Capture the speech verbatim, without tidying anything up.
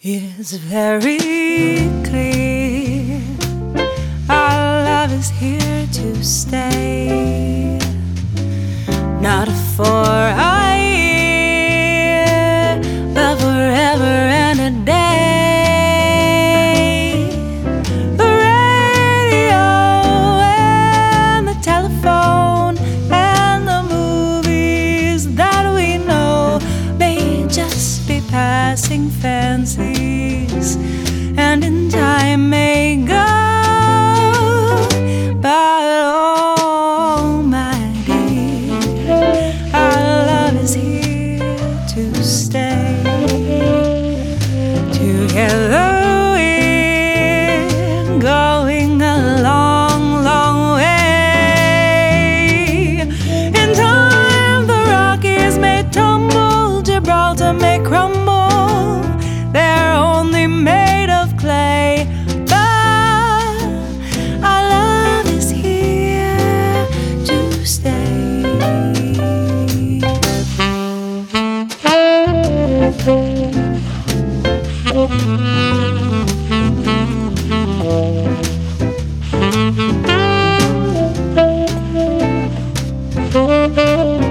It's very clear our love is here to stay, not for a year, but forever and a day. The radio and the telephone and the movies that we know may just be passing fancies, and in time may go. But oh my dear, our love is here to stay. Together we're going a long, long way. In time the Rockies may tumble, Gibraltar may crumble, they're only made of clay. But our love is here to stay. Thank you.